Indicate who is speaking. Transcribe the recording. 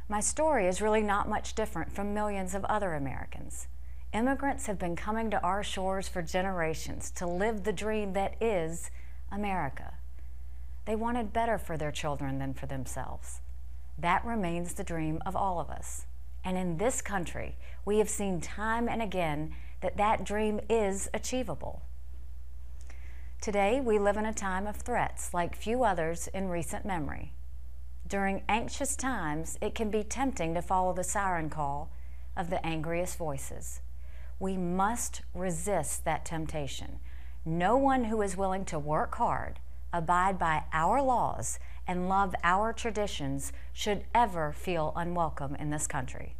Speaker 1: My story is really not much different from millions of other Americans. Immigrants have been coming to our shores for generations to live the dream that is America. They wanted better for their children than for themselves. That remains the dream of all of us. And in this country, we have seen time and again that that dream is achievable. Today, we live in a time of threats like few others in recent memory. During anxious times, it can be tempting to follow the siren call of the angriest voices. We must resist that temptation. No one who is willing to work hard, abide by our laws, and love our traditions should ever feel unwelcome in this country.